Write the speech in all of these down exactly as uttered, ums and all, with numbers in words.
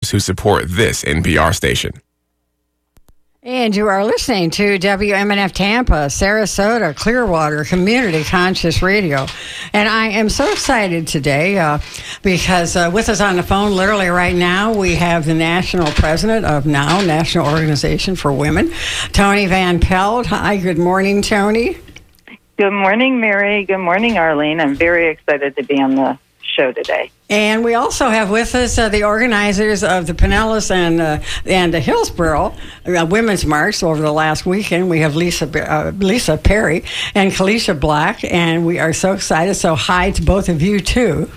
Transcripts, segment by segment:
partners who support this N P R station. And you are listening to W M N F Tampa, Sarasota, Clearwater Community Conscious Radio. And I am so excited today uh, because uh, with us on the phone literally right now, we have the national president of NOW, National Organization for Women, Toni Van Pelt. Hi, good morning, Toni. Good morning, Mary. Good morning, Arlene. I'm very excited to be on the show today. And we also have with us uh, the organizers of the Pinellas and uh, and the Hillsborough uh, Women's March over the last weekend. We have Lisa uh, Lisa Perry and Kalisha Black, and we are so excited. So hi to both of you, too.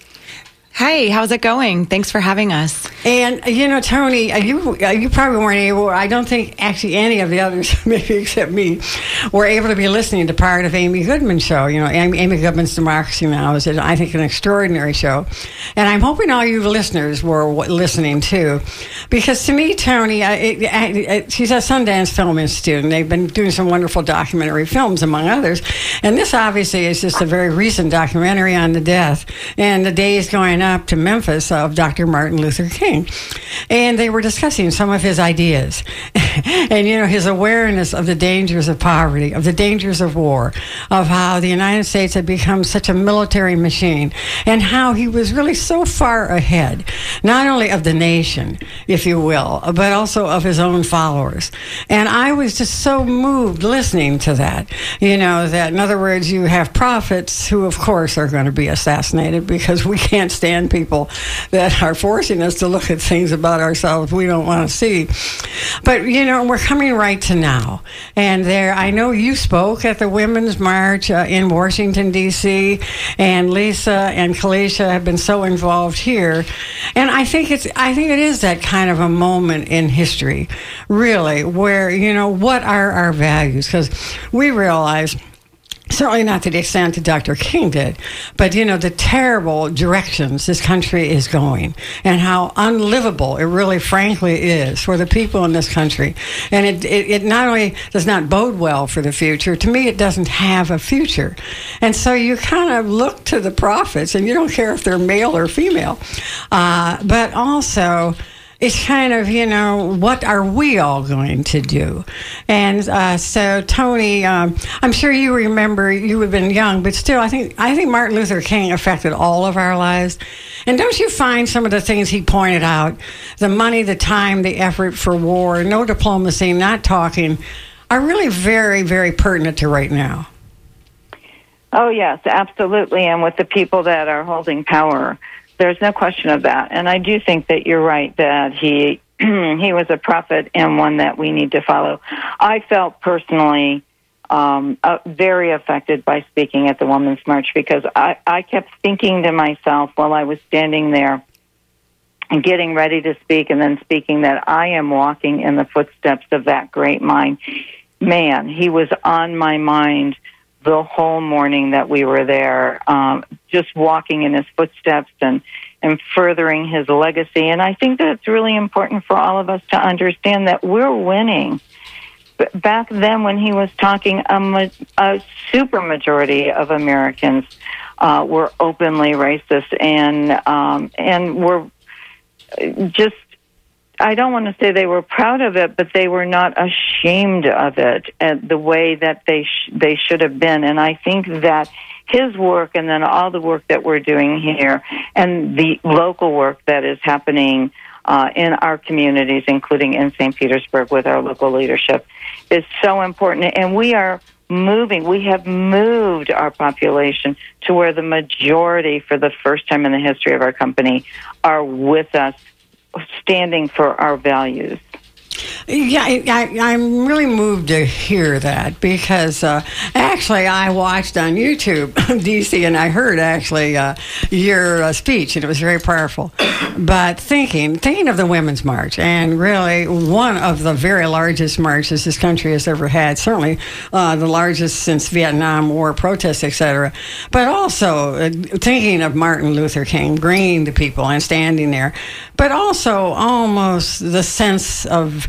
Hi, how's it going? Thanks for having us. And, you know, Toni, you you probably weren't able, I don't think actually any of the others, maybe except me, were able to be listening to part of Amy Goodman's show. You know, Amy, Amy Goodman's Democracy Now! Is, I think, an extraordinary show. And I'm hoping all you listeners were listening, too. Because to me, Toni, I, it, I, she's a Sundance Film Institute, and they've been doing some wonderful documentary films, among others. And this, obviously, is just a very recent documentary on the death and the days going up to Memphis of Doctor Martin Luther King. And they were discussing some of his ideas and, you know, his awareness of the dangers of poverty, of the dangers of war, of how the United States had become such a military machine, and how he was really so far ahead, not only of the nation, if you will, but also of his own followers. And I was just so moved listening to that, you know, that in other words, you have prophets who, of course, are going to be assassinated because we can't stand people that are forcing us to look at things about ourselves we don't want to see. But, you know, we're coming right to now. And there, I know you spoke at the Women's March uh, in Washington, D C, and Lisa and Kalisha have been so involved here. And I think it's, I think it is that kind of a moment in history, really, where, you know, what are our values? Because we realize, certainly not to the extent that Doctor King did, but, you know, the terrible directions this country is going and how unlivable it really, frankly, is for the people in this country. And it, it, it not only does not bode well for the future, to me, it doesn't have a future. And so you kind of look to the prophets, and you don't care if they're male or female, uh, but also it's kind of, you know, what are we all going to do? And uh, so, Toni, um, I'm sure you remember, you have been young, but still, I think I think Martin Luther King affected all of our lives. And don't you find some of the things he pointed out, the money, the time, the effort for war, no diplomacy, not talking, are really very, very pertinent to right now? Oh, yes, absolutely. And with the people that are holding power, there's no question of that. And I do think that you're right that he he was a prophet and one that we need to follow. I felt personally um, uh, very affected by speaking at the Women's March because I, I kept thinking to myself while I was standing there and getting ready to speak and then speaking that I am walking in the footsteps of that great mind. Man, he was on my mind the whole morning that we were there, um, just walking in his footsteps and, and furthering his legacy. And I think that it's really important for all of us to understand that we're winning. But back then when he was talking, a, ma- a super majority of Americans uh, were openly racist and um, and were just, I don't want to say they were proud of it, but they were not ashamed of it and the way that they sh- they should have been. And I think that his work and then all the work that we're doing here and the local work that is happening uh, in our communities, including in Saint Petersburg with our local leadership, is so important. And we are moving. We have moved our population to where the majority, for the first time in the history of our company, are with us, standing for our values. Yeah, I, I'm really moved to hear that because uh, actually I watched on YouTube, D C, and I heard actually uh, your uh, speech, and it was very powerful. But thinking, thinking of the Women's March, and really one of the very largest marches this country has ever had, certainly uh, the largest since Vietnam War protests, et cetera. But also uh, thinking of Martin Luther King, bringing the people and standing there, but also almost the sense of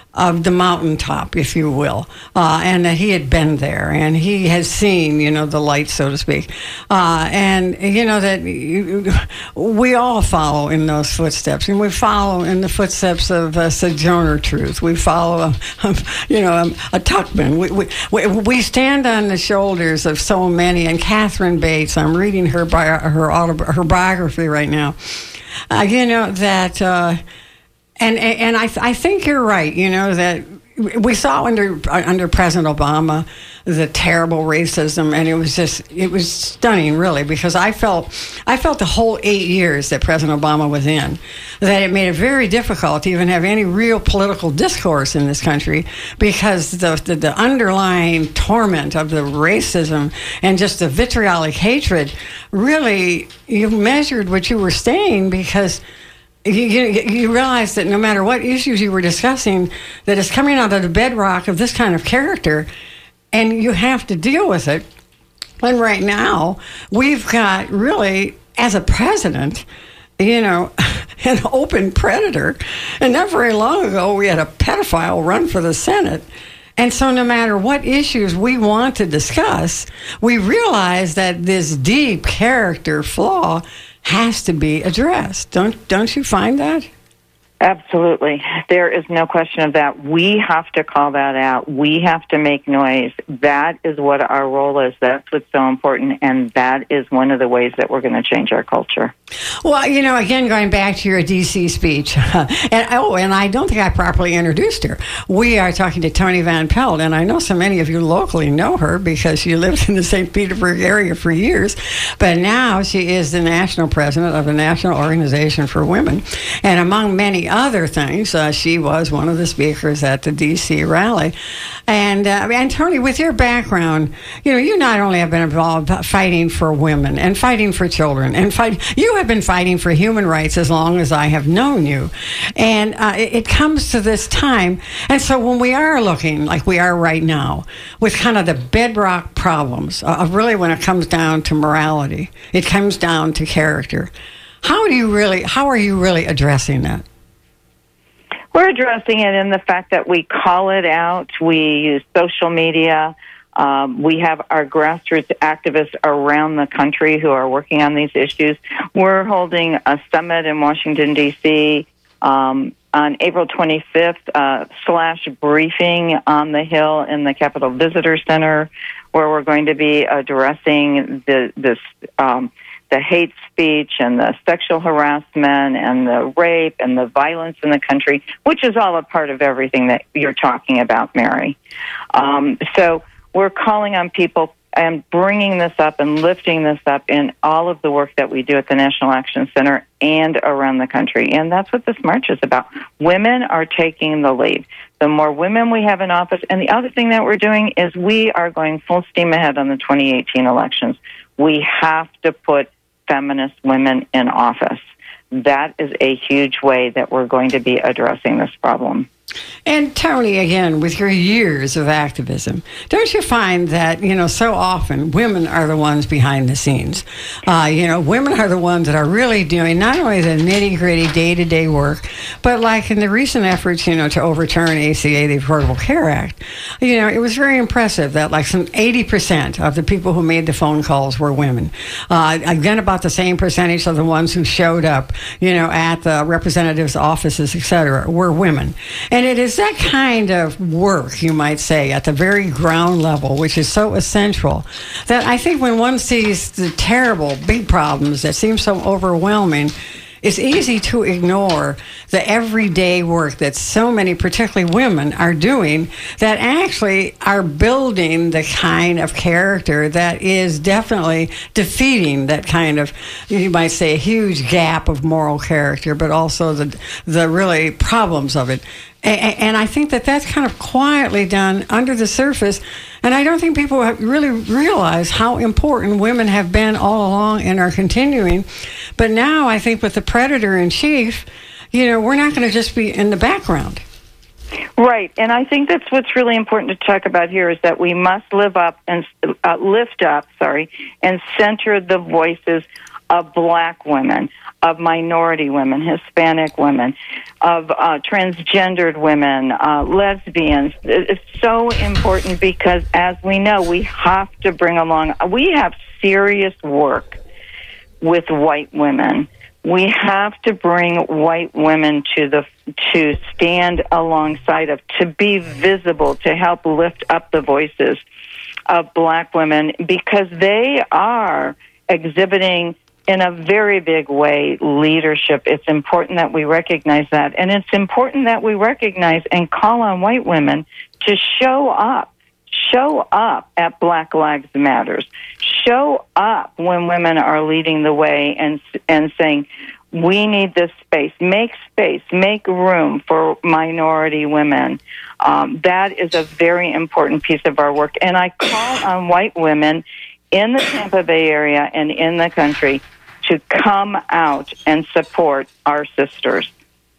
of the mountaintop, if you will, uh, and that he had been there and he has seen, you know, the light, so to speak, uh, and you know that you, we all follow in those footsteps, and we follow in the footsteps of uh, Sojourner Truth. We follow, um, you know, um, a Tuckman. We, we we stand on the shoulders of so many. And Catherine Bates, I'm reading her bio, her autobi- her biography right now. Uh, you know that. Uh, And and I I think you're right. You know that we saw under under President Obama the terrible racism, and it was just it was stunning, really, because I felt I felt the whole eight years that President Obama was in that it made it very difficult to even have any real political discourse in this country because the the, the underlying torment of the racism and just the vitriolic hatred really you measured what you were saying because. You, you, you realize that no matter what issues you were discussing, that it's coming out of the bedrock of this kind of character, and you have to deal with it. And right now, we've got really, as a president, you know, an open predator. And not very long ago, we had a pedophile run for the Senate. And so no matter what issues we want to discuss, we realize that this deep character flaw has to be addressed. Don't don't you find that? Absolutely. There is no question of that. We have to call that out. We have to make noise. That is what our role is. That's what's so important, and that is one of the ways that we're going to change our culture. Well, you know, again, going back to your D C speech, and oh, and I don't think I properly introduced her. We are talking to Toni Van Pelt, and I know so many of you locally know her because she lived in the Saint Petersburg area for years, but now she is the national president of the National Organization for Women, and among many other things, uh, she was one of the speakers at the D C rally. And, uh, and Toni, with your background, you know, you not only have been involved fighting for women and fighting for children, and fight, you have been fighting for human rights as long as I have known you. And uh, it, it comes to this time. And so when we are looking like we are right now, with kind of the bedrock problems uh, of really when it comes down to morality, it comes down to character. How do you really, how are you really addressing that? We're addressing it in the fact that we call it out. We use social media. Um, we have our grassroots activists around the country who are working on these issues. We're holding a summit in Washington, D C um, on April twenty-fifth, uh, slash briefing on the Hill in the Capitol Visitor Center, where we're going to be addressing the this um, the hate speech and the sexual harassment and the rape and the violence in the country, which is all a part of everything that you're talking about, Mary. Um, so we're calling on people and bringing this up and lifting this up in all of the work that we do at the National Action Center and around the country. And that's what this march is about. Women are taking the lead. The more women we have in office, and the other thing that we're doing is we are going full steam ahead on the twenty eighteen elections. We have to put feminist women in office. That is a huge way that we're going to be addressing this problem. And Toni, again, with your years of activism, don't you find that, you know, so often women are the ones behind the scenes? Uh, you know, women are the ones that are really doing not only the nitty-gritty day-to-day work, but like in the recent efforts, you know, to overturn A C A, the Affordable Care Act, you know, it was very impressive that like some eighty percent of the people who made the phone calls were women. Uh, again, about the same percentage of the ones who showed up, you know, at the representatives' offices, et cetera, were women. And it is that kind of work, you might say, at the very ground level, which is so essential, that I think when one sees the terrible, big problems that seem so overwhelming, it's easy to ignore the everyday work that so many, particularly women, are doing that actually are building the kind of character that is definitely defeating that kind of, you might say, a huge gap of moral character, but also the the really problems of it. And I think that that's kind of quietly done under the surface. And I don't think people really realize how important women have been all along and are continuing. But now I think with the predator in chief, you know, we're not going to just be in the background. Right. And I think that's what's really important to talk about here is that we must live up and uh, lift up, sorry, and center the voices of black women. of minority women, Hispanic women, of uh, transgendered women, uh, lesbians. It's so important because, as we know, we have to bring along, we have serious work with white women. We have to bring white women to the to stand alongside of, to be visible, to help lift up the voices of black women, because they are exhibiting in a very big way leadership. It's important that we recognize that. And it's important that we recognize and call on white women to show up. Show up at Black Lives Matters. Show up when women are leading the way and and saying, we need this space. Make space. Make room for minority women. Um, that is a very important piece of our work. And I call on white women in the Tampa Bay area and in the country to come out and support our sisters.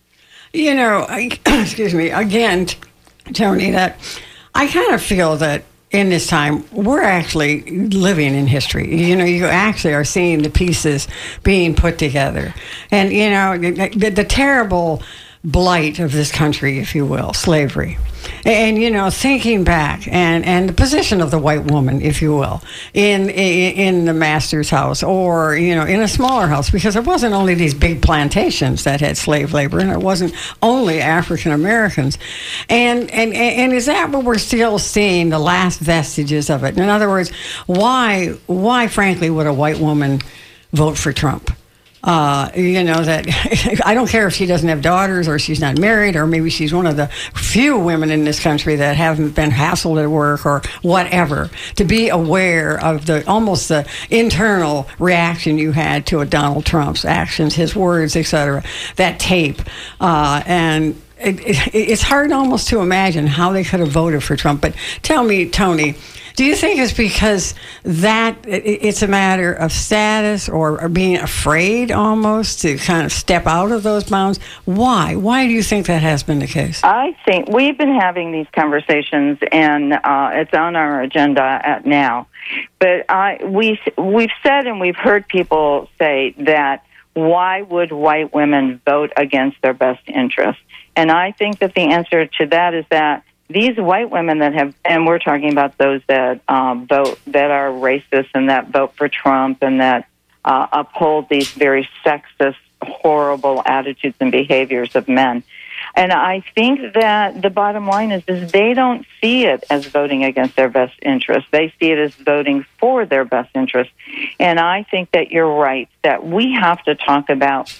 You know, I, excuse me, again, Tony, that I kind of feel that in this time, we're actually living in history. You know, you actually are seeing the pieces being put together. And, you know, the, the terrible blight of this country, if you will, slavery. And, you know, thinking back and, and the position of the white woman, if you will, in, in in the master's house or, you know, in a smaller house, because it wasn't only these big plantations that had slave labor, and it wasn't only African Americans. And, and, and is that what we're still seeing, the last vestiges of it? In other words, why, why frankly, would a white woman vote for Trump? Uh, you know, that I don't care if she doesn't have daughters or she's not married, or maybe she's one of the few women in this country that haven't been hassled at work or whatever, to be aware of the almost the internal reaction you had to a Donald Trump's actions, his words, et cetera, that tape. Uh, and it, it, it's hard almost to imagine how they could have voted for Trump. But tell me, Tony, do you think it's because that it's a matter of status or, or being afraid almost to kind of step out of those bounds? Why? Why do you think that has been the case? I think we've been having these conversations, and uh, it's on our agenda at now. But I, we, we've said and we've heard people say that why would white women vote against their best interests? And I think that the answer to that is that these white women that have, and we're talking about those that um, vote, that are racist and that vote for Trump and that uh, uphold these very sexist, horrible attitudes and behaviors of men. And I think that the bottom line is, is they don't see it as voting against their best interest. They see it as voting for their best interest. And I think that you're right, that we have to talk about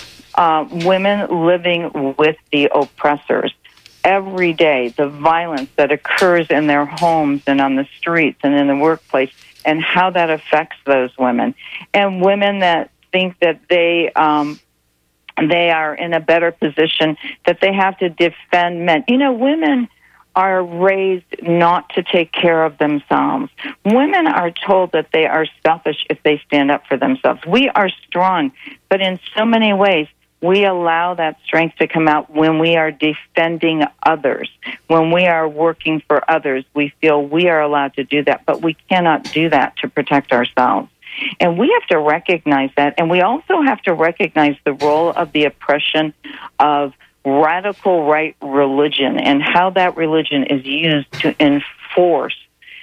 uh, women living with the oppressors. Every day, the violence that occurs in their homes and on the streets and in the workplace, and how that affects those women. And women that think that they um, they are in a better position, that they have to defend men. You know, women are raised not to take care of themselves. Women are told that they are selfish if they stand up for themselves. We are strong, but in so many ways, we allow that strength to come out when we are defending others. When we are working for others, we feel we are allowed to do that, but we cannot do that to protect ourselves. And we have to recognize that, and we also have to recognize the role of the oppression of radical right religion and how that religion is used to enforce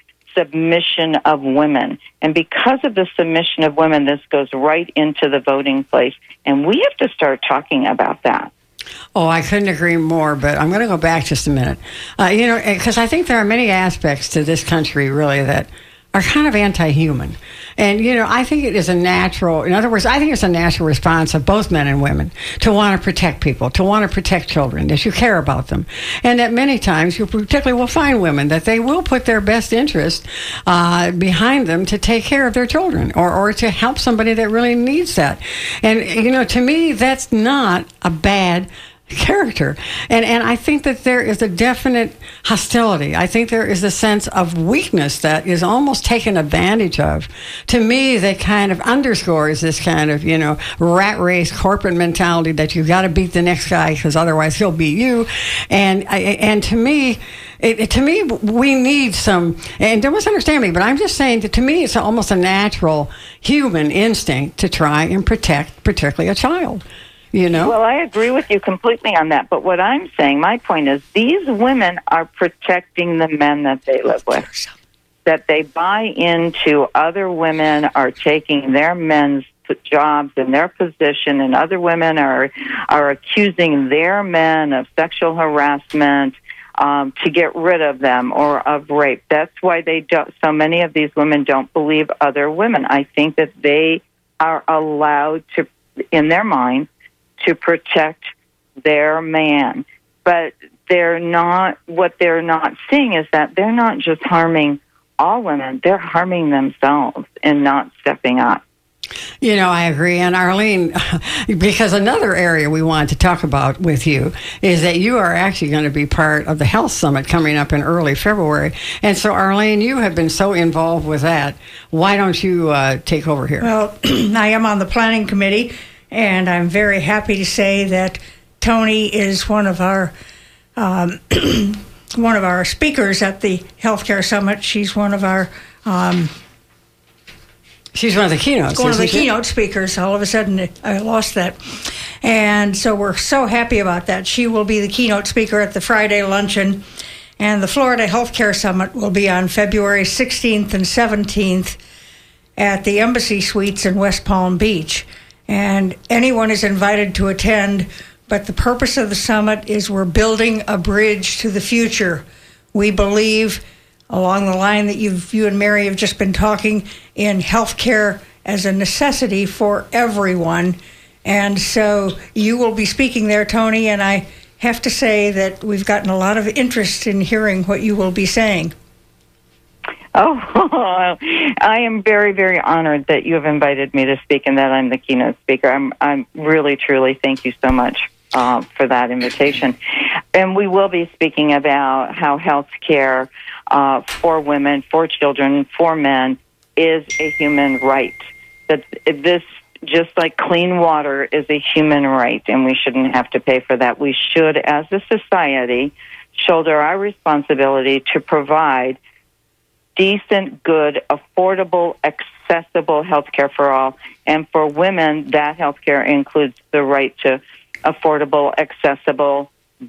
submission of women. And because of the submission of women, this goes right into the voting place. And we have to start talking about that. Oh, I couldn't agree more, but I'm going to go back just a minute. Uh, you know, because I think there are many aspects to this country, really, that are kind of anti-human. And, you know, I think it is a natural, in other words, I think it's a natural response of both men and women to want to protect people, to want to protect children, that you care about them. And that many times you particularly will find women that they will put their best interest uh, behind them to take care of their children or, or to help somebody that really needs that. And, you know, to me, that's not a bad character. And and I think that there is a definite hostility. I think there is a sense of weakness that is almost taken advantage of. To me, that kind of underscores this kind of, you know, rat race corporate mentality that you've got to beat the next guy because otherwise he'll beat you. And and to me, It, it, to me, we need some, and don't misunderstand me, but I'm just saying that to me it's almost a natural human instinct to try and protect, particularly a child, you know? Well, I agree with you completely on that, but what I'm saying, my point is, these women are protecting the men that they live with. That they buy into other women are taking their men's jobs and their position, and other women are are accusing their men of sexual harassment, Um, to get rid of them or of rape. That's why they don't. So many of these women don't believe other women. I think that they are allowed to, in their mind, to protect their man. But they're not. What they're not seeing is that they're not just harming all women; they're harming themselves and not stepping up. You know, I agree. And Arlene, because another area we want to talk about with you is that you are actually going to be part of the Health Summit coming up in early February. And so, Arlene, you have been so involved with that. Why don't you uh, take over here? Well, I am on the planning committee, and I'm very happy to say that Tony is one of our um, one of our speakers at the Healthcare Summit. She's one of our um, She's one of the keynotes. One of the she? keynote speakers. All of a sudden, I lost that. And so we're so happy about that. She will be the keynote speaker at the Friday luncheon. And the Florida Healthcare Summit will be on February sixteenth and seventeenth at the Embassy Suites in West Palm Beach. And anyone is invited to attend. But the purpose of the summit is we're building a bridge to the future. We believe, along the line that you've, you and Mary have just been talking, in healthcare as a necessity for everyone. And so you will be speaking there, Tony, and I have to say that we've gotten a lot of interest in hearing what you will be saying. Oh, I am very, very honored that you have invited me to speak and that I'm the keynote speaker. I'm, I'm really, truly, thank you so much uh, for that invitation. And we will be speaking about how health care uh, for women, for children, for men is a human right. That this, just like clean water, is a human right, and we shouldn't have to pay for that. We should, as a society, shoulder our responsibility to provide decent, good, affordable, accessible health care for all. And for women, that health care includes the right to affordable, accessible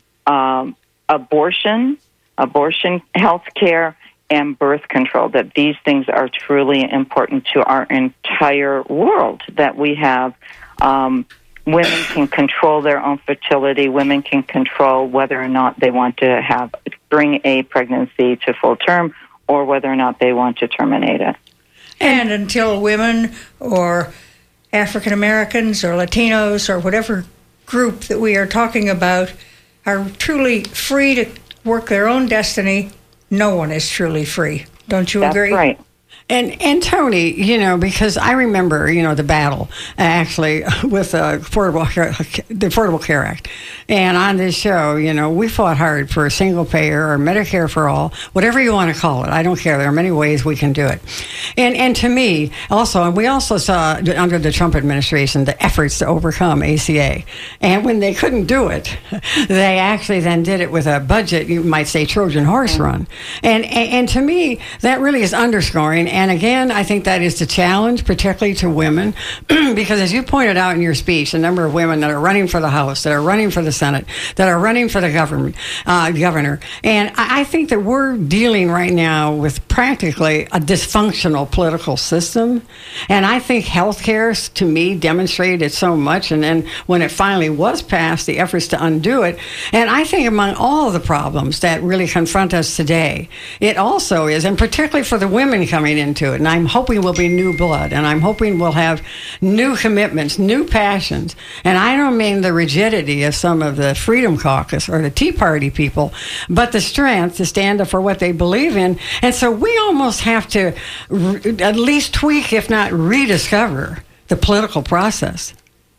um, abortion, abortion health care, and birth control. That these things are truly important to our entire world, that we have um, women can control their own fertility. Women can control whether or not they want to have bring a pregnancy to full term, or whether or not they want to terminate it. And until women or African Americans or Latinos or whatever group that we are talking about are truly free to work their own destiny, no one is truly free. Don't you That's agree? That's right. And and Tony, you know, because I remember, you know, the battle actually with the Affordable Care, the Affordable Care Act, and on this show, you know, we fought hard for a single payer or Medicare for all, whatever you want to call it. I don't care. There are many ways we can do it. And and to me, also, and we also saw under the Trump administration the efforts to overcome A C A, and when they couldn't do it, they actually then did it with a budget, you might say, Trojan horse run. And and, and to me, that really is underscoring. And again, I think that is the challenge, particularly to women, because as you pointed out in your speech, the number of women that are running for the House, that are running for the Senate, that are running for the government, uh, governor. And I, I think that we're dealing right now with practically a dysfunctional political system. And I think healthcare, to me, demonstrated it so much. And then when it finally was passed, the efforts to undo it. And I think among all of the problems that really confront us today, it also is, and particularly for the women coming into it, and I'm hoping we'll be new blood, and I'm hoping we'll have new commitments, new passions. And I don't mean the rigidity of some of the Freedom Caucus or the Tea Party people, but the strength to stand up for what they believe in. And so we almost have to re- at least tweak, if not rediscover, the political process.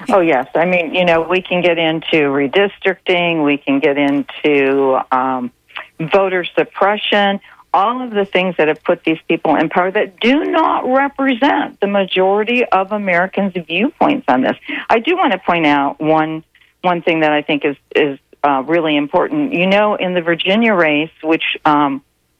Oh, yes. I mean, you know, we can get into redistricting. We can get into um, voter suppression, all of the things that have put these people in power that do not represent the majority of Americans' viewpoints on this. I do want to point out one one thing that I think is, is uh, really important. You know, in the Virginia race, which um,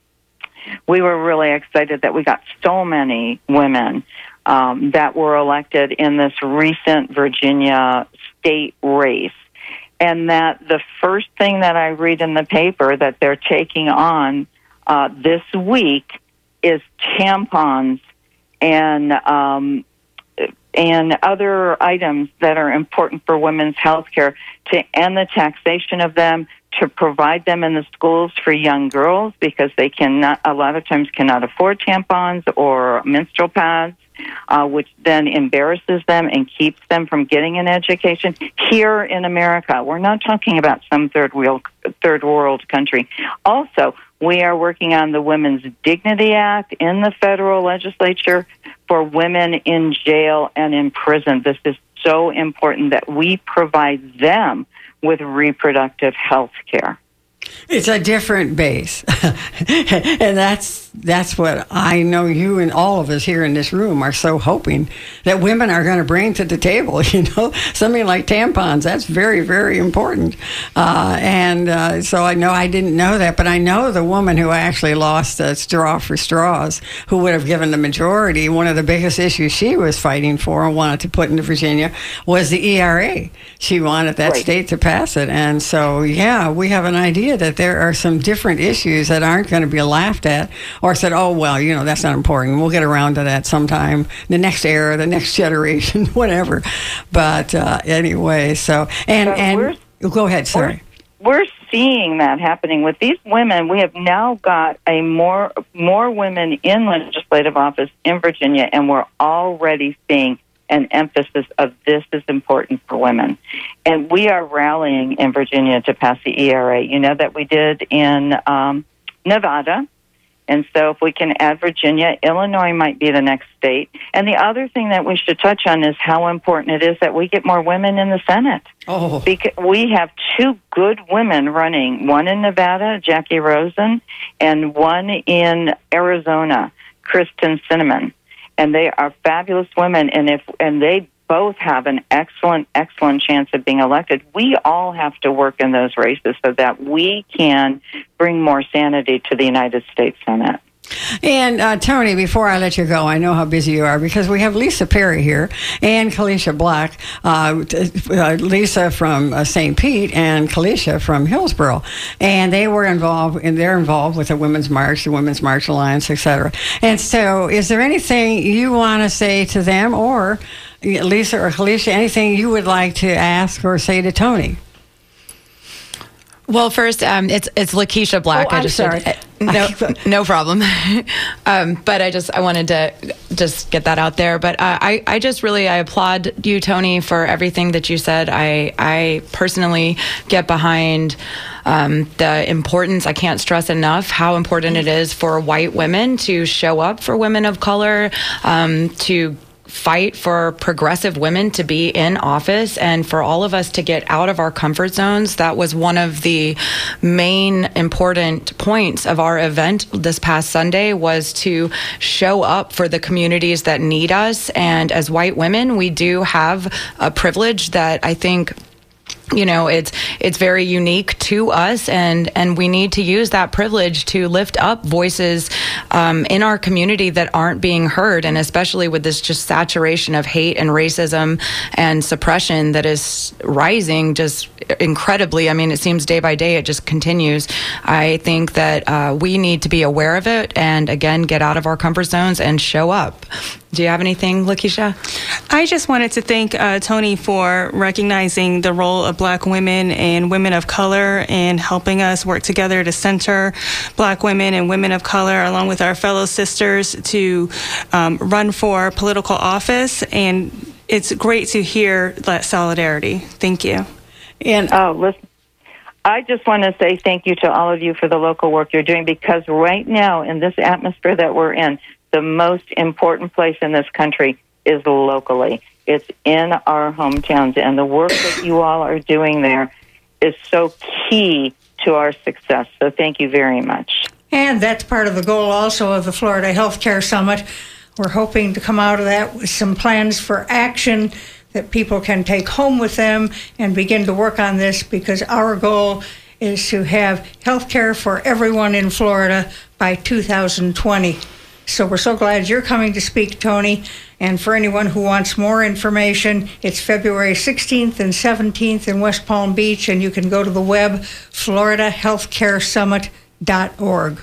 we were really excited that we got so many women um, that were elected in this recent Virginia state race. And that the first thing that I read in the paper that they're taking on uh, this week is tampons and um, and other items that are important for women's health care, to end the taxation of them, to provide them in the schools for young girls because they cannot, a lot of times cannot afford tampons or menstrual pads, uh, which then embarrasses them and keeps them from getting an education. Here in America, we're not talking about some third world, third world country. Also, we are working on the Women's Dignity Act in the federal legislature for women in jail and in prison. This is so important that we provide them with reproductive health care. It's a different base. And that's that's what I know you and all of us here in this room are so hoping that women are going to bring to the table, you know, something like tampons. That's very, very important. Uh, and uh, so I know I didn't know that, but I know the woman who actually lost a straw for straws, who would have given the majority, one of the biggest issues she was fighting for and wanted to put into Virginia was the E R A. She wanted that right. state to pass it. And so, yeah, we have an idea that there are some different issues that aren't going to be laughed at or said, oh, well, you know, that's not important. We'll get around to that sometime, the next era, the next generation, whatever. But uh, anyway, so, and, so and go ahead, sorry. We're, we're seeing that happening with these women. We have now got a more, more women in legislative office in Virginia, and we're already seeing an emphasis of this is important for women. And we are rallying in Virginia to pass the E R A. You know that we did in um, Nevada. And so if we can add Virginia, Illinois might be the next state. And the other thing that we should touch on is how important it is that we get more women in the Senate. Oh. Because we have two good women running, one in Nevada, Jackie Rosen, and one in Arizona, Kristen Sinema. And they are fabulous women, and if and they both have an excellent, excellent chance of being elected. We all have to work in those races so that we can bring more sanity to the United States Senate. And uh, Tony, before I let you go, I know how busy you are because we have Lisa Perry here and Kalisha Black. Uh, uh, Lisa from uh, Saint Pete and Kalisha from Hillsborough, and they were involved, and they're involved with the Women's March, the Women's March Alliance, et cetera. And so, is there anything you want to say to them, or Lisa or Kalisha, anything you would like to ask or say to Tony? Well, first, um, it's it's Lakeisha Black. Oh, I'm I just sorry. Did, no, no problem. um, but I just I wanted to just get that out there. But uh, I I just really I applaud you, Tony, for everything that you said. I I personally get behind um, the importance. I can't stress enough how important it is for white women to show up for women of color, um, to fight for progressive women to be in office, and for all of us to get out of our comfort zones. That was one of the main important points of our event this past Sunday, was to show up for the communities that need us. And as white women, we do have a privilege that I think, you know, it's it's very unique to us, and and we need to use that privilege to lift up voices um, in our community that aren't being heard, and especially with this just saturation of hate and racism and suppression that is rising just incredibly. I mean, it seems day by day it just continues. I think that uh, we need to be aware of it, and again, get out of our comfort zones and show up. Do you have anything, Lakeisha? I just wanted to thank uh, Tony for recognizing the role of Black women and women of color and helping us work together to center Black women and women of color along with our fellow sisters to um, run for political office. And it's great to hear that solidarity. Thank you. And oh, listen, I just want to say thank you to all of you for the local work you're doing, because right now in this atmosphere that we're in, the most important place in this country is locally. It's in our hometowns, and the work that you all are doing there is so key to our success. So thank you very much. And that's part of the goal also of the Florida Healthcare Summit. We're hoping to come out of that with some plans for action that people can take home with them and begin to work on this, because our goal is to have health care for everyone in Florida by two thousand twenty. So we're so glad you're coming to speak, Tony. And for anyone who wants more information, it's February sixteenth and seventeenth in West Palm Beach, and you can go to the web, florida healthcare summit dot org.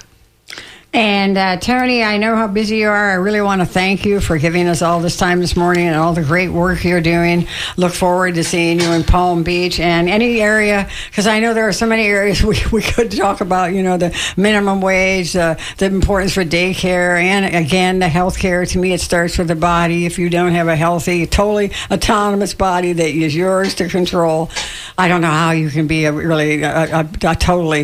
And uh, Tony, I know how busy you are. I really want to thank you for giving us all this time this morning and all the great work you're doing. Look forward to seeing you in Palm Beach and any area, because I know there are so many areas we, we could talk about, you know, the minimum wage, uh, the importance for daycare, and again, the health care. To me, it starts with the body. If you don't have a healthy, totally autonomous body that is yours to control, I don't know how you can be a really, a, a, a totally,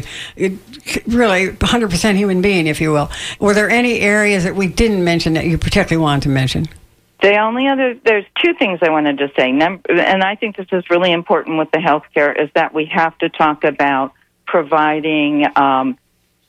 really one hundred percent human being, if you will. Were there any areas that we didn't mention that you particularly wanted to mention? The only other, there's two things I wanted to say, Number, and I think this is really important with the healthcare, is that we have to talk about providing um,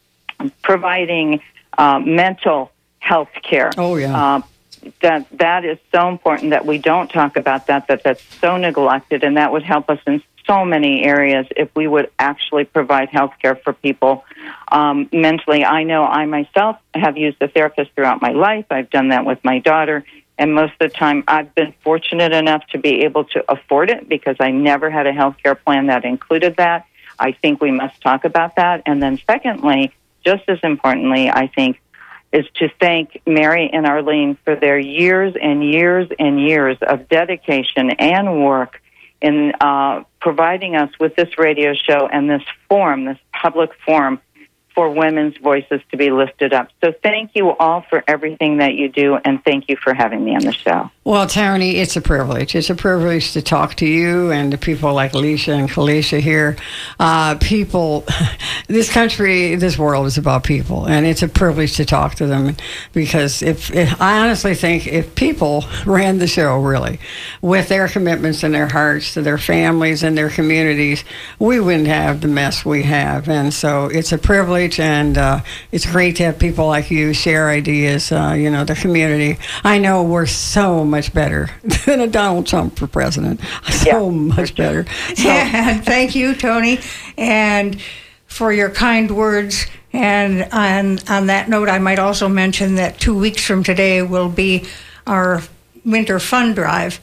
providing uh, mental health care. Oh, yeah. Uh, that that is so important that we don't talk about that, that that's so neglected, and that would help us in so many areas if we would actually provide health care for people um, mentally. I know I myself have used a therapist throughout my life. I've done that with my daughter, and most of the time I've been fortunate enough to be able to afford it because I never had a health care plan that included that. I think we must talk about that. And then secondly, just as importantly, I think, is to thank Mary and Arlene for their years and years and years of dedication and work in uh, providing us with this radio show and this forum, this public forum, for women's voices to be lifted up. So thank you all for everything that you do, and thank you for having me on the show. Well, Tony, it's a privilege. It's a privilege to talk to you and to people like Alicia and Kalisha here. Uh, people, this country, this world is about people, and it's a privilege to talk to them, because if, if I honestly think if people ran the show, really, with their commitments and their hearts to their families and their communities, we wouldn't have the mess we have. And so it's a privilege, and uh, it's great to have people like you share ideas, uh, you know, the community. I know we're so much better than a Donald Trump for president. So yeah, much better. So. Yeah, thank you, Tony, and for your kind words. And on, on that note, I might also mention that two weeks from today will be our winter fund drive.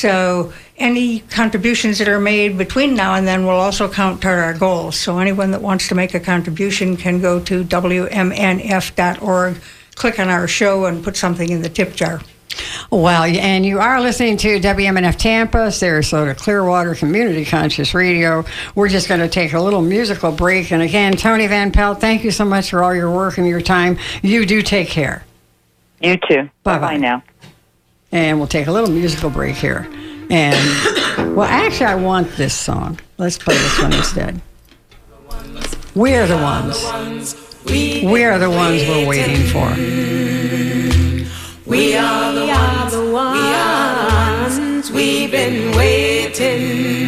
So any contributions that are made between now and then will also count toward our goals. So anyone that wants to make a contribution can go to W M N F dot org, click on our show, and put something in the tip jar. Well, and you are listening to W M N F Tampa, Sarasota, Clearwater Community Conscious Radio. We're just going to take a little musical break. And again, Tony Van Pelt, thank you so much for all your work and your time. You do take care. You too. Bye-bye. Bye now. And we'll take a little musical break here. And, well, actually, I want this song. Let's play this one instead. We are the ones. We are the ones we're waiting for. We are the ones, we are the ones we've been waiting.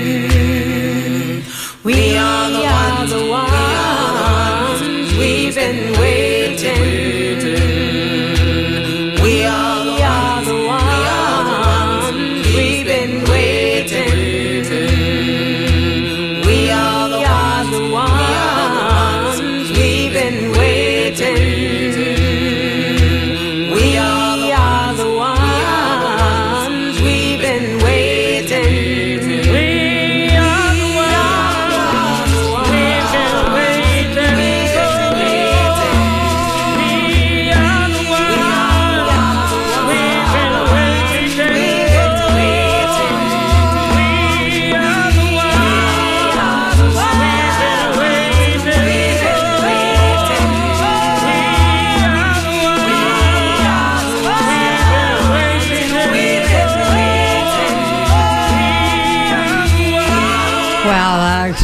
We are the ones we've been waiting. We are the ones we've been waiting. We are the ones we've been waiting. We are we've been waiting. We are the ones.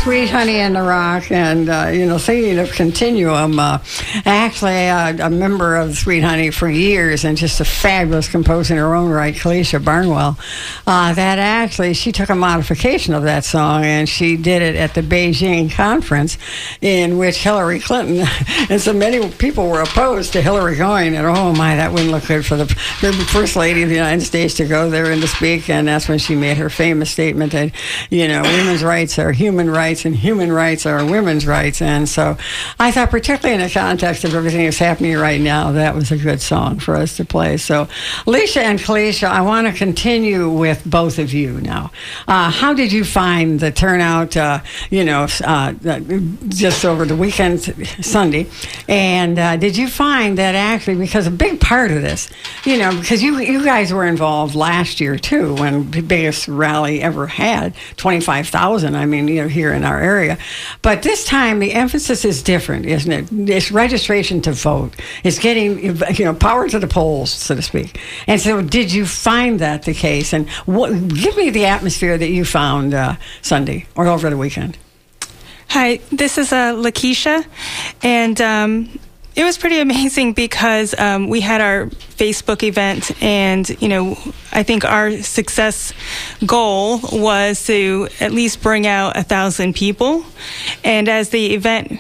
Sweet Honey in the Rock, and uh, you know, thinking of Continuum. Uh, actually, uh, a member of Sweet Honey for years, and just a fabulous composer in her own right, Kalisha Barnwell. Uh, that actually, she took a modification of that song, and she did it at the Beijing conference, in which Hillary Clinton and so many people were opposed to Hillary going. And oh my, that wouldn't look good for the, the First Lady of the United States to go there and to speak. And that's when she made her famous statement that, you know, women's rights are human rights and human rights are women's rights. And so I thought, particularly in the context of everything that's happening right now, that was a good song for us to play. So Alicia and Kalisha, I want to continue with both of you now. Uh, how did you find the turnout, uh, you know, uh, just over the weekend, Sunday? And uh, did you find that actually, because a big part of this, you know, because you, you guys were involved last year too, when the biggest rally ever had, twenty-five thousand, I mean, you know, here in our area. But this time the emphasis is different, isn't it? It's registration to vote. It's getting, you know, power to the polls, so to speak. And so did you find that the case? And what, give me the atmosphere that you found uh, Sunday or over the weekend. Hi, this is uh, Lakeisha, and um, it was pretty amazing because um, we had our Facebook event, and you know, I think our success goal was to at least bring out a thousand people, and as the event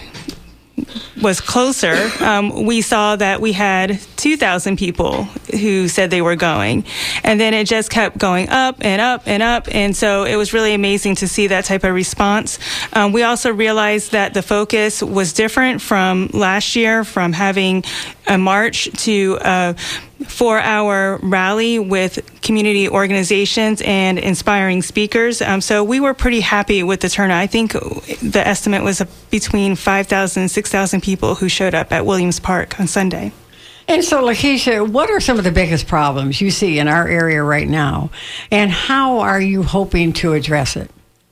was closer, um, we saw that we had two thousand people who said they were going. And then it just kept going up and up and up. And so it was really amazing to see that type of response. Um, we also realized that the focus was different from last year, from having a march to a four-hour rally with community organizations and inspiring speakers. Um, so we were pretty happy with the turnout. I think the estimate was between five thousand and six thousand people who showed up at Williams Park on Sunday. And so, Lakeisha, what are some of the biggest problems you see in our area right now, and how are you hoping to address it?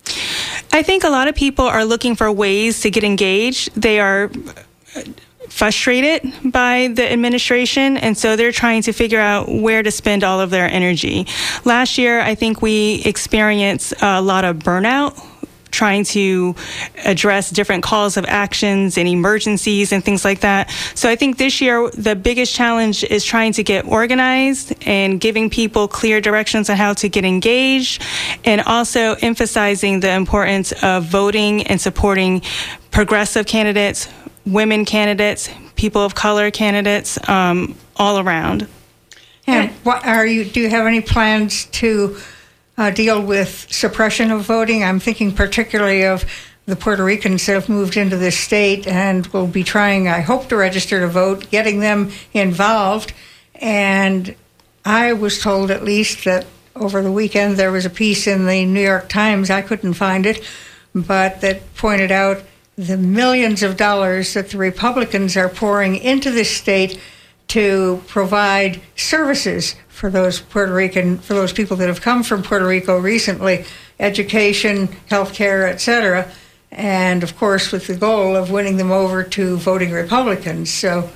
I think a lot of people are looking for ways to get engaged. They are frustrated by the administration, and so they're trying to figure out where to spend all of their energy. Last year, I think we experienced a lot of burnout, trying to address different calls of actions and emergencies and things like that. So I think this year, the biggest challenge is trying to get organized and giving people clear directions on how to get engaged, and also emphasizing the importance of voting and supporting progressive candidates, women candidates, people of color candidates, um, all around. And what are you? Do you have any plans to uh, deal with suppression of voting? I'm thinking particularly of the Puerto Ricans that have moved into this state and will be trying, I hope, to register to vote, getting them involved. And I was told, at least, that over the weekend there was a piece in the New York Times, I couldn't find it, but that pointed out the millions of dollars that the Republicans are pouring into this state to provide services for those Puerto Rican, for those people that have come from Puerto Rico recently, education, health care, et cetera, and of course with the goal of winning them over to voting Republicans. So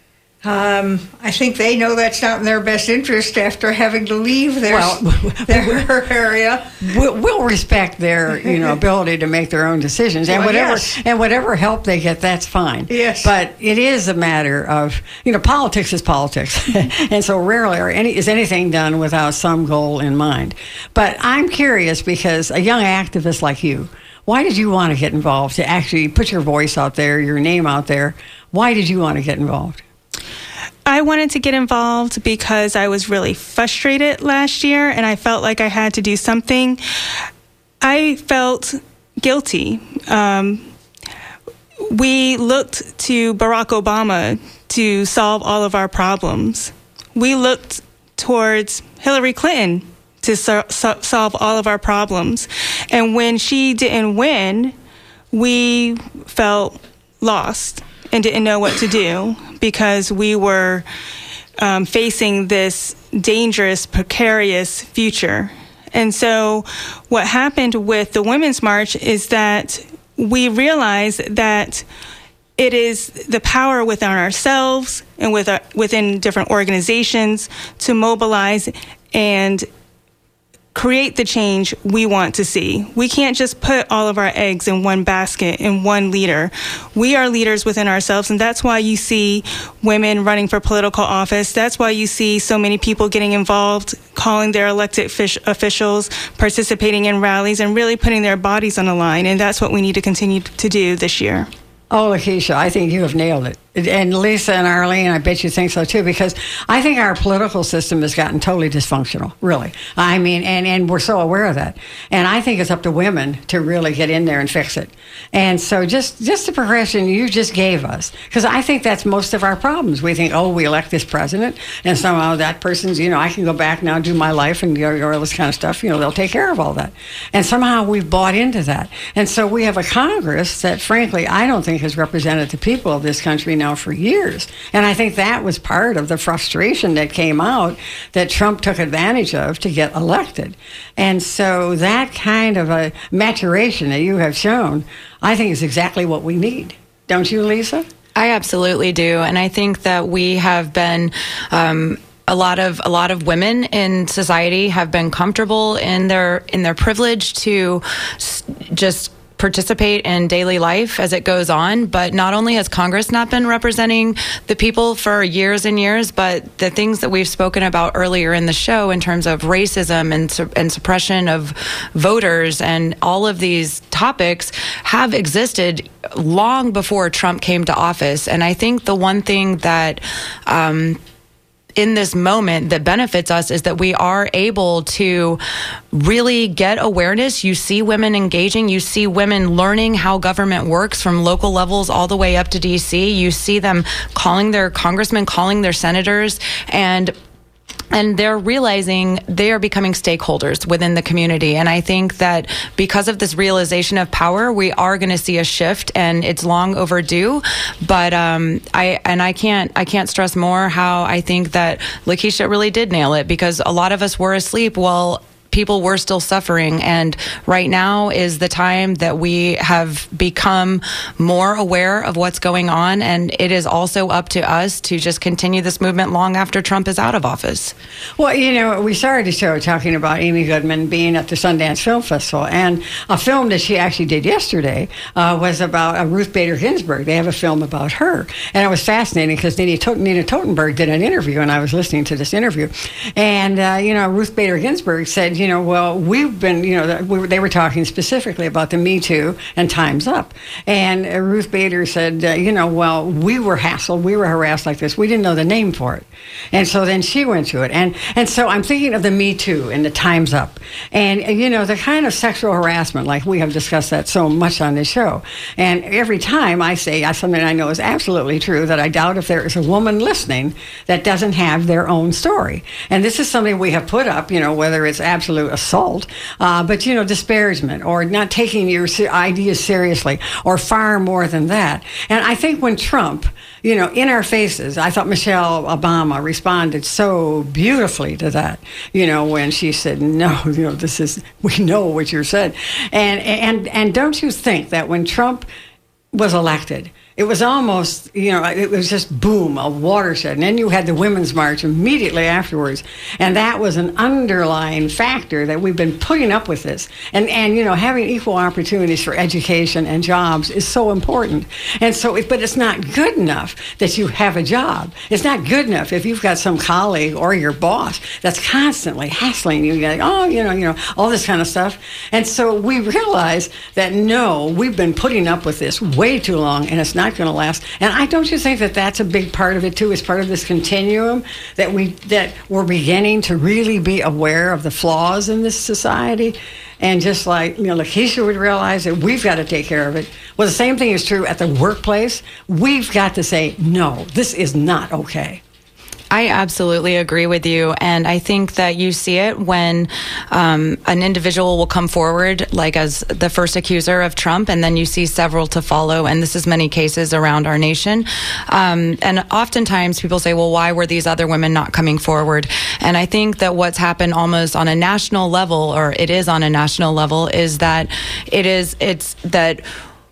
um, I think they know that's not in their best interest after having to leave their, well, their area. We'll, we'll respect their, you know, ability to make their own decisions, and well, whatever yes. and whatever help they get, that's fine. Yes. But it is a matter of, you know, politics is politics, and so rarely are any, is anything done without some goal in mind. But I'm curious, because a young activist like you, why did you want to get involved, to actually put your voice out there, your name out there? Why did you want to get involved? I wanted to get involved because I was really frustrated last year, and I felt like I had to do something. I felt guilty. Um, we looked to Barack Obama to solve all of our problems. We looked towards Hillary Clinton to so- so- solve all of our problems. And when she didn't win, we felt lost and didn't know what to do, because we were um, facing this dangerous, precarious future. And so what happened with the Women's March is that we realized that it is the power within ourselves and with our, within different organizations to mobilize and create the change we want to see. We can't just put all of our eggs in one basket, in one leader. We are leaders within ourselves, and that's why you see women running for political office. That's why you see so many people getting involved, calling their elected fish officials, participating in rallies, and really putting their bodies on the line. And that's what we need to continue to do this year. Oh, Lakeisha, I think you have nailed it. And Lisa and Arlene, I bet you think so too, because I think our political system has gotten totally dysfunctional, really. I mean, and, and we're so aware of that. And I think it's up to women to really get in there and fix it. And so just, just the progression you just gave us, because I think that's most of our problems. We think, oh, we elect this president, and somehow that person's, you know, I can go back now, do my life, and you know, all this kind of stuff. You know, they'll take care of all that. And somehow we've bought into that. And so we have a Congress that, frankly, I don't think has represented the people of this country now for years. And I think that was part of the frustration that came out that Trump took advantage of to get elected. And so that kind of a maturation that you have shown, I think is exactly what we need. Don't you, Lisa? I absolutely do. And I think that we have been um, a lot of a lot of women in society have been comfortable in their in their privilege to s- just participate in daily life as it goes on. But not only has Congress not been representing the people for years and years, but the things that we've spoken about earlier in the show in terms of racism and, su- and suppression of voters and all of these topics have existed long before Trump came to office. And I think the one thing that um, in this moment that benefits us is that we are able to really get awareness. You see women engaging, you see women learning how government works from local levels all the way up to D C. You see them calling their congressmen, calling their senators, and And they're realizing they are becoming stakeholders within the community. And I think that because of this realization of power, we are going to see a shift, and it's long overdue. But um, I and I can't I can't stress more how I think that Lakeisha really did nail it, because a lot of us were asleep while people were still suffering. And right now is the time that we have become more aware of what's going on. And it is also up to us to just continue this movement long after Trump is out of office. Well, you know, we started the show talking about Amy Goodman being at the Sundance Film Festival. And a film that she actually did yesterday uh, was about uh, Ruth Bader Ginsburg. They have a film about her. And it was fascinating because Nina, Tot- Nina Totenberg did an interview, and I was listening to this interview. And, uh, you know, Ruth Bader Ginsburg said, you know, well, we've been, you know, we were, they were talking specifically about the Me Too and Time's Up. And uh, Ruth Bader said, uh, you know, well, we were hassled, we were harassed like this. We didn't know the name for it. And so then she went to it. And and so I'm thinking of the Me Too and the Time's Up. And, uh, you know, the kind of sexual harassment, like we have discussed that so much on this show. And every time I say uh, something I know is absolutely true, that I doubt if there is a woman listening that doesn't have their own story. And this is something we have put up, you know, whether it's absolute assault, uh, but, you know, disparagement or not taking your ideas seriously or far more than that. And I think when Trump, you know, in our faces, I thought Michelle Obama responded so beautifully to that, you know, when she said, no, you know, this is, we know what you said. And, and, and don't you think that when Trump was elected, it was almost, you know, it was just boom, a watershed. And then you had the Women's March immediately afterwards. And that was an underlying factor that we've been putting up with this. And, and you know, having equal opportunities for education and jobs is so important. And so, but it's not good enough that you have a job. It's not good enough if you've got some colleague or your boss that's constantly hassling you, like, oh, you know, you know, all this kind of stuff. And so we realize that, no, we've been putting up with this way too long, and it's not going to last. And I don't you think that that's a big part of it too? It's part of this continuum that we that we're beginning to really be aware of the flaws in this society, and just like, you know, Lakeisha would realize that we've got to take care of it. Well, the same thing is true at the workplace. We've got to say, no, this is not okay. I absolutely agree with you. And I think that you see it when um, an individual will come forward, like as the first accuser of Trump, and then you see several to follow. And this is many cases around our nation. Um, and oftentimes people say, well, why were these other women not coming forward? And I think that what's happened almost on a national level, or it is on a national level, is that it is, it's that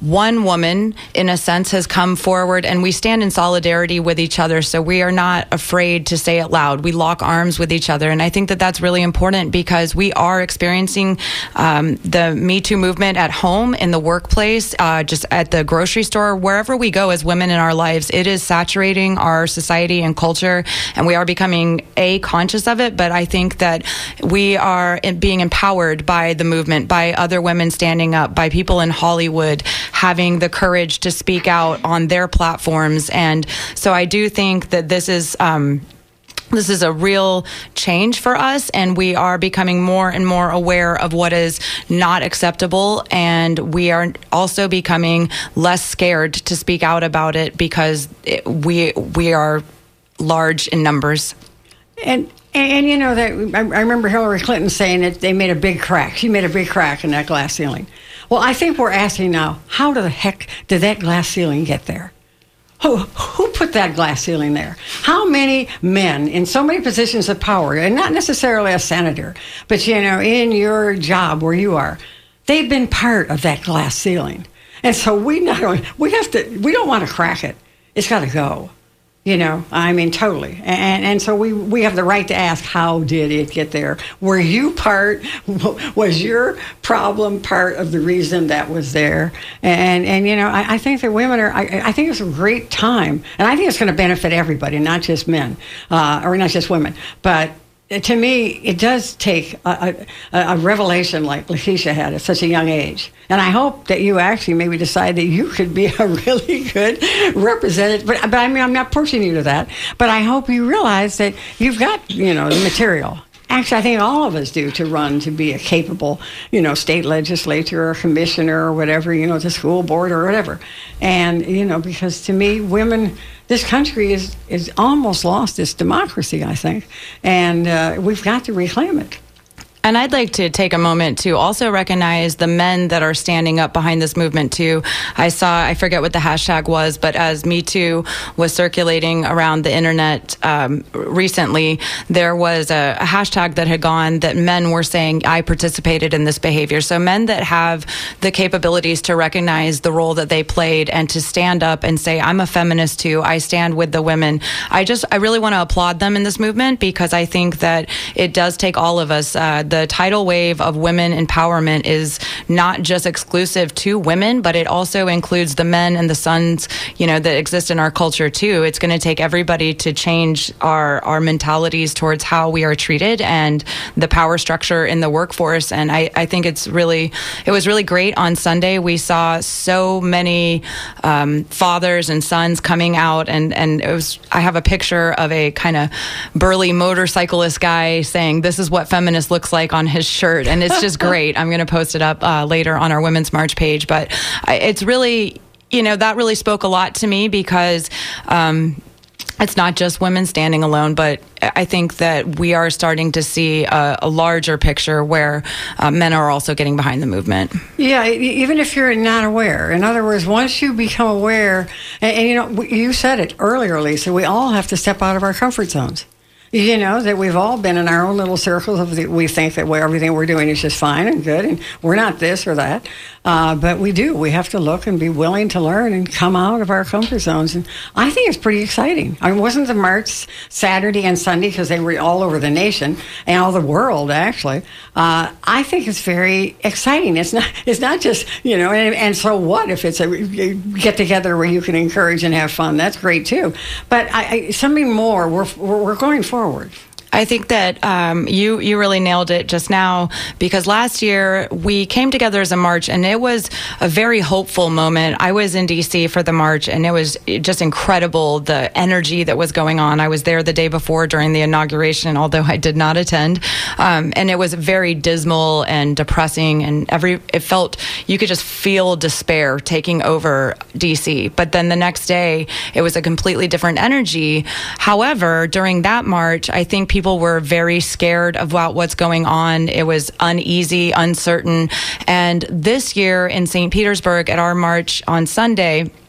one woman, in a sense, has come forward, and we stand in solidarity with each other. So we are not afraid to say it loud. We lock arms with each other. And I think that that's really important because we are experiencing um, the Me Too movement at home, in the workplace, uh, just at the grocery store, wherever we go as women in our lives. It is saturating our society and culture, and we are becoming, A, conscious of it, but I think that we are being empowered by the movement, by other women standing up, by people in Hollywood having the courage to speak out on their platforms. And so I do think that this is um, this is a real change for us, and we are becoming more and more aware of what is not acceptable, and we are also becoming less scared to speak out about it because it, we we are large in numbers. And And, and you know, that I, I remember Hillary Clinton saying that they made a big crack. She made a big crack in that glass ceiling. Well, I think we're asking now, how the heck did that glass ceiling get there? Who, who put that glass ceiling there? How many men in so many positions of power, and not necessarily a senator, but, you know, in your job where you are, they've been part of that glass ceiling. And so we not only, we have to, we don't want to crack it. It's got to go. You know, I mean, totally. And and so we, we have the right to ask, how did it get there? Were you part, was your problem part of the reason that was there? And, and you know, I, I think that women are, I, I think it's a great time. And I think it's going to benefit everybody, not just men, uh, or not just women. But to me, it does take a, a, a revelation like Lakeisha had at such a young age. And I hope that you actually maybe decide that you could be a really good representative. But, but I mean, I'm not pushing you to that. But I hope you realize that you've got, you know, the material. Actually, I think all of us do to run to be a capable, you know, state legislature or commissioner or whatever, you know, the school board or whatever. And, you know, because to me, women, this country is, is almost lost its democracy, I think. And uh, we've got to reclaim it. And I'd like to take a moment to also recognize the men that are standing up behind this movement, too. I saw, I forget what the hashtag was, but as Me Too was circulating around the internet um, recently, there was a, a hashtag that had gone that men were saying, I participated in this behavior. So men that have the capabilities to recognize the role that they played and to stand up and say, I'm a feminist, too. I stand with the women. I just, I really want to applaud them in this movement because I think that it does take all of us. Uh, The tidal wave of women empowerment is not just exclusive to women, but it also includes the men and the sons, you know, that exist in our culture too. It's going to take everybody to change our our mentalities towards how we are treated and the power structure in the workforce. And I, I think it's really, it was really great on Sunday. We saw so many um, fathers and sons coming out, and and it was. I have a picture of a kind of burly motorcyclist guy saying, "This is what feminist looks like." On his shirt, and it's just great. I'm going to post it up uh, later on our Women's March page, but I, it's really, you know, that really spoke a lot to me because um, it's not just women standing alone, but I think that we are starting to see a, a larger picture where uh, men are also getting behind the movement. Yeah, even if you're not aware. In other words, once you become aware, and, and you know, you said it earlier, Lisa, we all have to step out of our comfort zones. You know, that we've all been in our own little circles of the, we think that we, everything we're doing is just fine and good, and we're not this or that. Uh, but we do. We have to look and be willing to learn and come out of our comfort zones. And I think it's pretty exciting. I mean, wasn't the march Saturday and Sunday because they were all over the nation and all the world, actually. Uh, I think it's very exciting. It's not It's not just, you know, and, and so what if it's a get-together where you can encourage and have fun? That's great, too. But I, I, something more, we're, we're going forward. Forward. I think that um, you you really nailed it just now, because last year we came together as a march, and it was a very hopeful moment. I was in D C for the march, and it was just incredible, the energy that was going on. I was there the day before during the inauguration, although I did not attend, um, and it was very dismal and depressing, and every it felt, you could just feel despair taking over D C. But then the next day, it was a completely different energy. However, during that march, I think people People were very scared about what's going on. It was uneasy, uncertain. And this year in Saint Petersburg at our march on Sunday,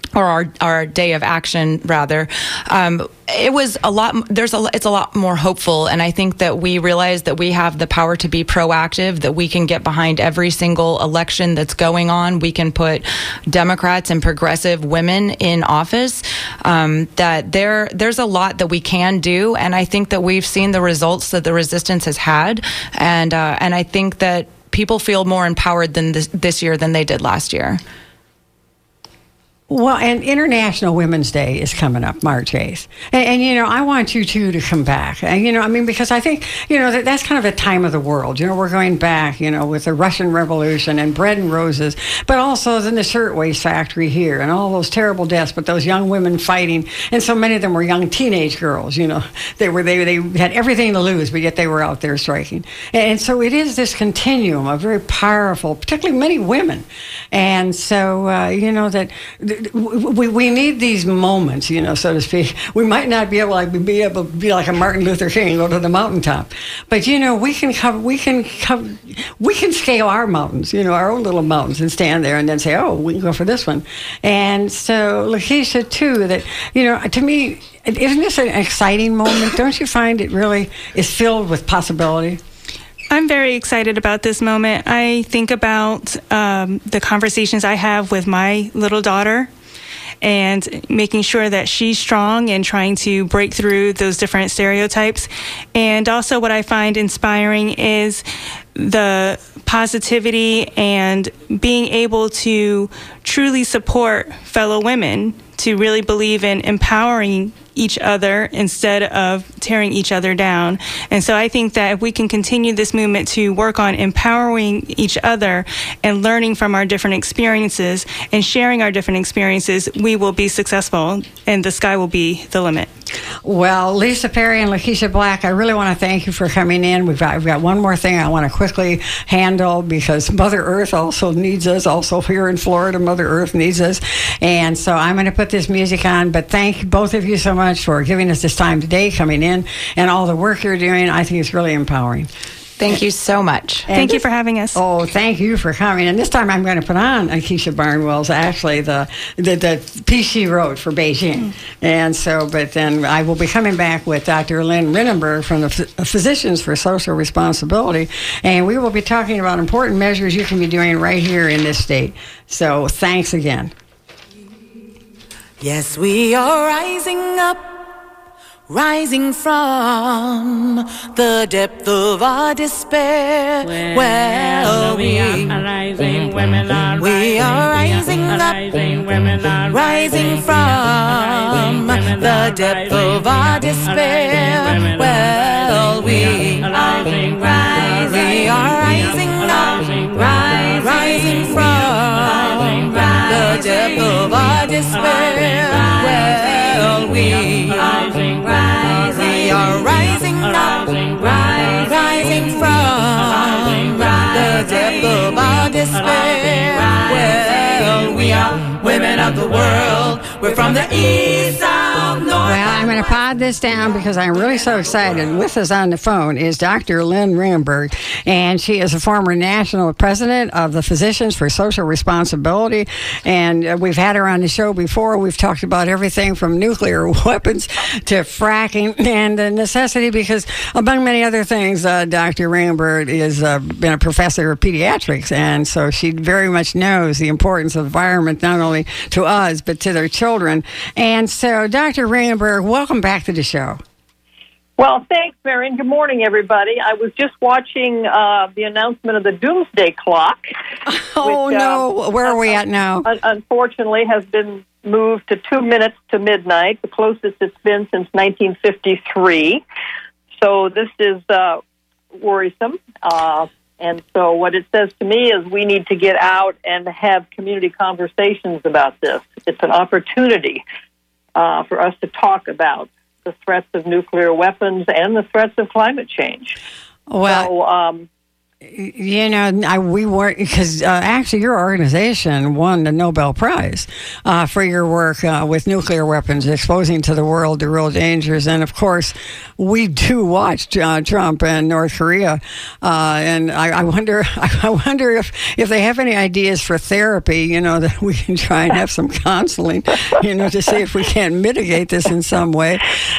or our, our day of action rather, um, it was a lot, there's a, it's a lot more hopeful. And I think that we realize that we have the power to be proactive, that we can get behind every single election that's going on. We can put Democrats and progressive women in office, um, that there, there's a lot that we can do. And I think that we've seen the results that the resistance has had. And, uh, and I think that people feel more empowered than this, this year than they did last year. Well, and International Women's Day is coming up March eighth. And, and, you know, I want you two to come back. And, you know, I mean, because I think, you know, that that's kind of a time of the world. You know, we're going back, you know, with the Russian Revolution and bread and roses, but also then the shirtwaist factory here and all those terrible deaths, but those young women fighting. And so many of them were young teenage girls, you know. They were they, they had everything to lose, but yet they were out there striking. And so it is this continuum of very powerful, particularly many women. And so, uh, you know, that... We, we need these moments, you know, so to speak. We might not be able to like, be able to be like a Martin Luther King and go to the mountaintop, but you know, we can cover, we can cover, we can scale our mountains, you know, our own little mountains, and stand there and then say, oh, we can go for this one. And so, Lakeisha, too, that you know, to me, isn't this an exciting moment? Don't you find it really is filled with possibility? I'm very excited about this moment. I think about um, the conversations I have with my little daughter and making sure that she's strong and trying to break through those different stereotypes. And also what I find inspiring is the positivity and being able to truly support fellow women, to really believe in empowering each other instead of tearing each other down. And so I think that if we can continue this movement to work on empowering each other and learning from our different experiences and sharing our different experiences, we will be successful and the sky will be the limit. Well, Lisa Perry and Lakeisha Black, I really want to thank you for coming in. We've got, we've got one more thing I want to quickly handle, because Mother Earth also needs us. Also here in Florida, Mother Earth needs us. And so I'm going to put this music on, but thank both of you so much for giving us this time today, coming in, and all the work you're doing. I think it's really empowering. Thank you so much. And thank you for having us. Oh, thank you for coming. And this time I'm going to put on Akeisha Barnwell's, actually, the, the, the piece she wrote for Beijing. Mm. And so, but then I will be coming back with Doctor Lynn Rinenberg from the Physicians for Social Responsibility, and we will be talking about important measures you can be doing right here in this state. So thanks again. Yes, we are rising up, rising from the depth of our despair. Well, well we, are rising, women are we rising, are rising up, rising, women are rising from the depth of our despair. Well, we are rising, we are rising up, rising from the depth of our despair. Well, we are rising, we are rising up, rising from the depth of our despair. Well, we are women of the world. We're from the east, south, north. Well, I'm going to pod this down because I'm really so excited. With us on the phone is Doctor Lynn Rinenberg, and she is a former national president of the Physicians for Social Responsibility. And uh, we've had her on the show before. We've talked about everything from nuclear weapons to fracking and the necessity, because among many other things, uh, Doctor Rinenberg has uh, been a professor of pediatrics, and so she very much knows the importance of the environment, not only to us, but to their children. And so, Doctor Rinenberg, welcome back to the show. Well, thanks, Marion. Good morning, everybody. I was just watching uh, the announcement of the doomsday clock. Oh, which, no. Uh, Where are we at now? Unfortunately, has been moved to two minutes to midnight, the closest it's been since nineteen fifty-three. So this is uh, worrisome. Uh, and so what it says to me is we need to get out and have community conversations about this. It's an opportunity uh, for us to talk about the threats of nuclear weapons and the threats of climate change. Well, so, um, You know, I, we weren't, because uh, actually your organization won the Nobel Prize uh, for your work uh, with nuclear weapons, exposing to the world the real dangers. And of course, we do watch uh, Trump and North Korea. Uh, and I, I wonder, I wonder if, if they have any ideas for therapy, you know, that we can try and have some counseling, you know, to see if we can mitigate this in some way.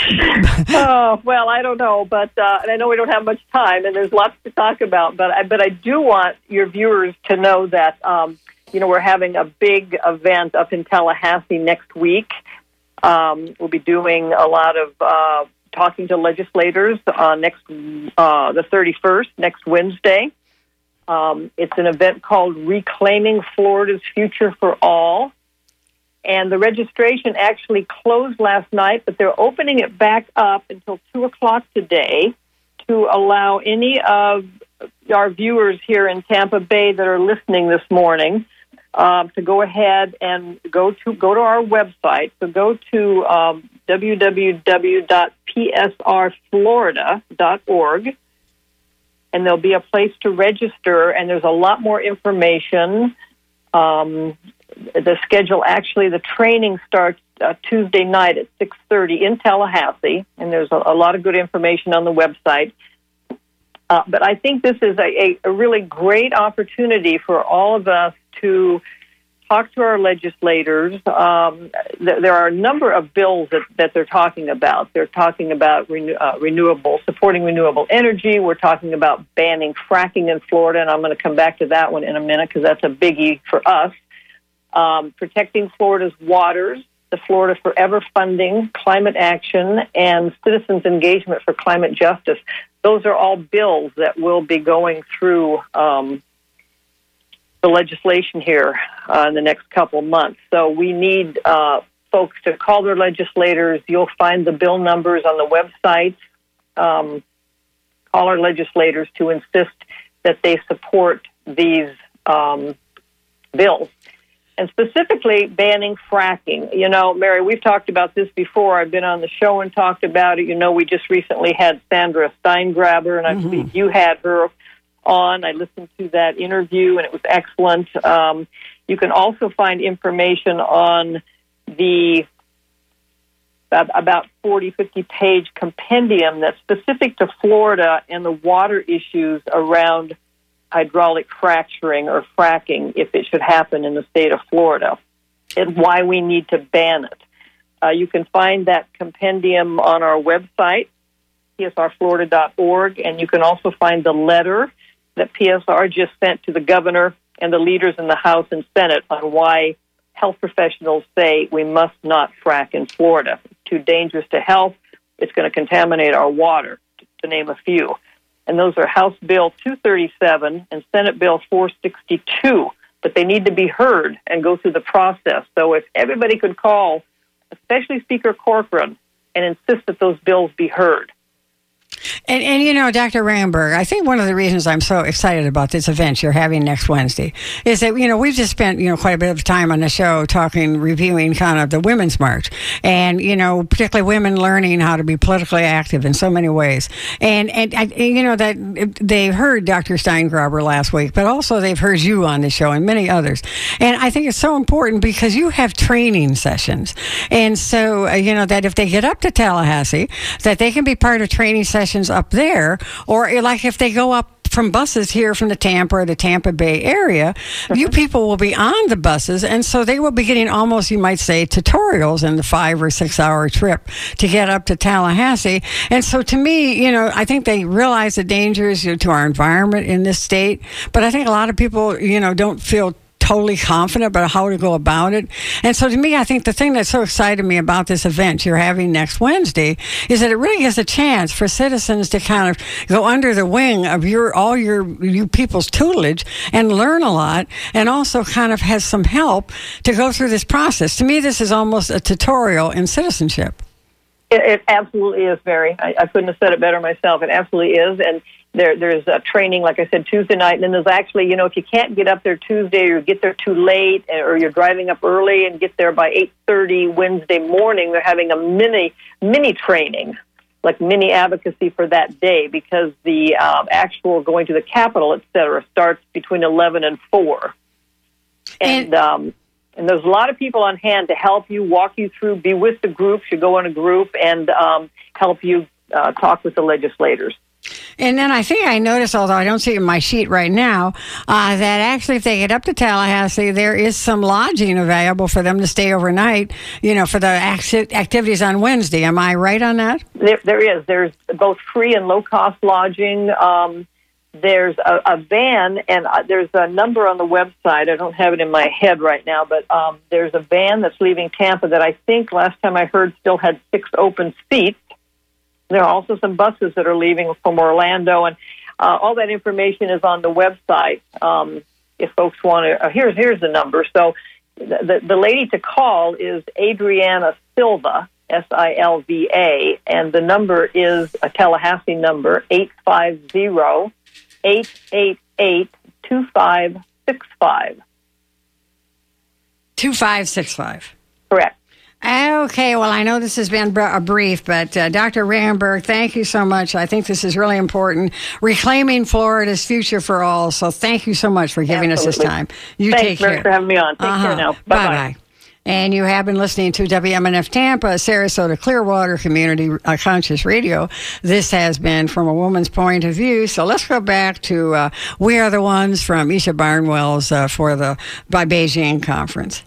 Oh, well, I don't know, but uh, and I know we don't have much time, and there's lots to talk about, but I, but I do want your viewers to know that, um, you know, we're having a big event up in Tallahassee next week. Um, we'll be doing a lot of uh, talking to legislators uh, next uh, the thirty-first, next Wednesday. Um, it's an event called Reclaiming Florida's Future for All. And the registration actually closed last night, but they're opening it back up until two o'clock today to allow any of our viewers here in Tampa Bay that are listening this morning um, to go ahead and go to go to our website. So go to um, w w w dot p s r florida dot org, and there'll be a place to register, and there's a lot more information. Um The schedule, actually, the training starts uh, Tuesday night at six thirty in Tallahassee, and there's a, a lot of good information on the website. Uh, but I think this is a, a, a really great opportunity for all of us to talk to our legislators. Um, th- there are a number of bills that, that they're talking about. They're talking about renew- uh, renewable, supporting renewable energy. We're talking about banning fracking in Florida, and I'm going to come back to that one in a minute because that's a biggie for us. Um, protecting Florida's waters, the Florida Forever funding, climate action, and citizens' engagement for climate justice. Those are all bills that will be going through um, the legislation here uh, in the next couple months. So we need uh, folks to call their legislators. You'll find the bill numbers on the website. Um, call our legislators to insist that they support these um, bills. And specifically banning fracking. You know, Mary, we've talked about this before. I've been on the show and talked about it. You know, we just recently had Sandra Steingraber, and I mm-hmm. believe you had her on. I listened to that interview, and it was excellent. Um, you can also find information on the about forty, fifty-page compendium that's specific to Florida and the water issues around hydraulic fracturing or fracking, if it should happen in the state of Florida, and why we need to ban it. Uh, you can find that compendium on our website, p s r florida dot org, and you can also find the letter that P S R just sent to the governor and the leaders in the House and Senate on why health professionals say we must not frack in Florida. It's too dangerous to health. It's going to contaminate our water, to name a few. And those are House Bill two thirty-seven and Senate Bill four sixty-two. But they need to be heard and go through the process. So if everybody could call, especially Speaker Corcoran, and insist that those bills be heard. And, and, you know, Doctor Ramberg, I think one of the reasons I'm so excited about this event you're having next Wednesday is that, you know, we've just spent, you know, quite a bit of time on the show talking, reviewing kind of the Women's March and, you know, particularly women learning how to be politically active in so many ways. And, and, and you know, that they heard Doctor Steingraber last week, but also they've heard you on the show and many others. And I think it's so important because you have training sessions. And so, uh, you know, that if they get up to Tallahassee, that they can be part of training sessions up there, or like if they go up from buses here from the Tampa or the Tampa Bay area, uh-huh. you people will be on the buses, and so they will be getting almost, you might say, tutorials in the five or six hour trip to get up to Tallahassee. And so to me, you know, I think they realize the dangers, you know, to our environment in this state, but I think a lot of people, you know, don't feel totally confident about how to go about it. And so to me, I think the thing that so excited me about this event you're having next Wednesday is that it really gives a chance for citizens to kind of go under the wing of your all your you people's tutelage and learn a lot, and also kind of has some help to go through this process. To me, this is almost a tutorial in citizenship. It, it absolutely is, Mary. I, I couldn't have said it better myself. It absolutely is. And There, there's a training, like I said, Tuesday night, and then there's actually, you know, if you can't get up there Tuesday or you get there too late or you're driving up early and get there by eight thirty Wednesday morning, they're having a mini mini training like mini advocacy for that day, because the um, actual going to the Capitol, et cetera, starts between eleven and four. And, and, um, and there's a lot of people on hand to help you, walk you through, be with the groups. You go in a group and um, help you uh, talk with the legislators. And then I think I noticed, although I don't see it in my sheet right now, uh, that actually if they get up to Tallahassee, there is some lodging available for them to stay overnight, you know, for the acti- activities on Wednesday. Am I right on that? There, there is. There's both free and low-cost lodging. Um, there's a, a van, and uh, there's a number on the website. I don't have it in my head right now, but um, there's a van that's leaving Tampa that I think last time I heard still had six open seats. There are also some buses that are leaving from Orlando, and uh, all that information is on the website. Um, if folks want to, uh, here's here's the number. So the the lady to call is Adriana Silva, S I L V A, and the number is a Tallahassee number, eight five zero, eight eight eight, two five six five. two five six five. Correct. Okay, well, I know this has been a brief, but uh, Doctor Ramberg, thank you so much. I think this is really important. Reclaiming Florida's future for all. So thank you so much for giving Absolutely. us this time. You Thanks, take Mary, care. for having me on. Take uh-huh. care now. Bye-bye. Bye-bye. And you have been listening to W M N F Tampa, Sarasota Clearwater Community uh, Conscious Radio. This has been From a Woman's Point of View. So let's go back to uh, We Are the Ones from Isha Barnwell's uh, for the by Beijing conference.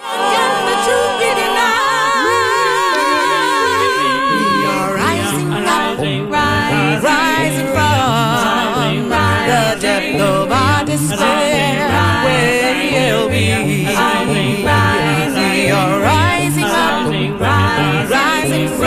Rising from the depth of our despair, where we'll be. We are rising up, rising from